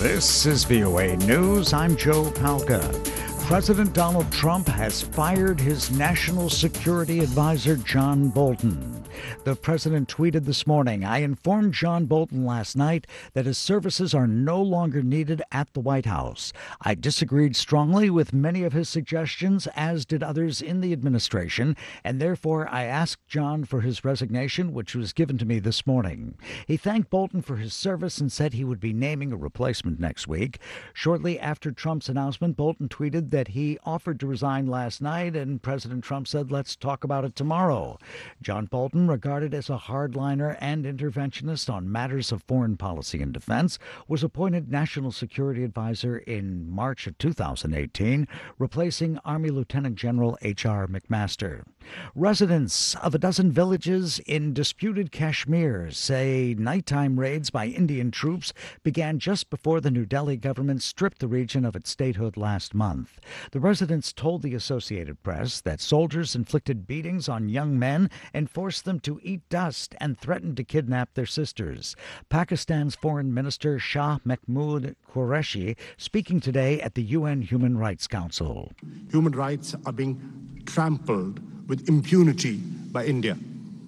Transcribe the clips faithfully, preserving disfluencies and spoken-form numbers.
This is V O A News. I'm Joe Palca. President Donald Trump has fired his national security advisor, John Bolton. The president tweeted this morning, "I informed John Bolton last night that his services are no longer needed at the White House. I disagreed strongly with many of his suggestions, as did others in the administration, and therefore I asked John for his resignation, which was given to me this morning." He thanked Bolton for his service and said he would be naming a replacement next week. Shortly after Trump's announcement, Bolton tweeted that he offered to resign last night, and President Trump said, "Let's talk about it tomorrow." John Bolton, regarded as a hardliner and interventionist on matters of foreign policy and defense, was appointed National Security Advisor in March of two thousand eighteen, replacing Army Lieutenant General H R McMaster. Residents of a dozen villages in disputed Kashmir say nighttime raids by Indian troops began just before the New Delhi government stripped the region of its statehood last month. The residents told the Associated Press that soldiers inflicted beatings on young men and forced them to eat dust and threatened to kidnap their sisters. Pakistan's Foreign Minister Shah Mahmood Qureshi speaking today at the U N Human Rights Council. Human rights are being trampled with impunity by India.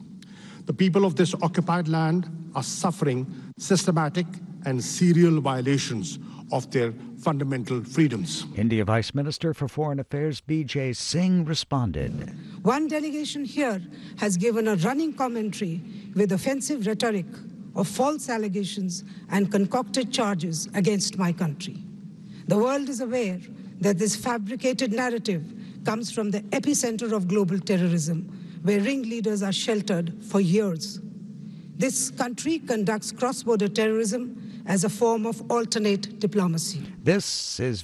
The people of this occupied land are suffering systematic and serial violations of their fundamental freedoms. India Vice Minister for Foreign Affairs B J Singh responded. One delegation here has given a running commentary with offensive rhetoric of false allegations and concocted charges against my country. The world is aware that this fabricated narrative comes from the epicenter of global terrorism, where ringleaders are sheltered for years. This country conducts cross-border terrorism as a form of alternate diplomacy. This is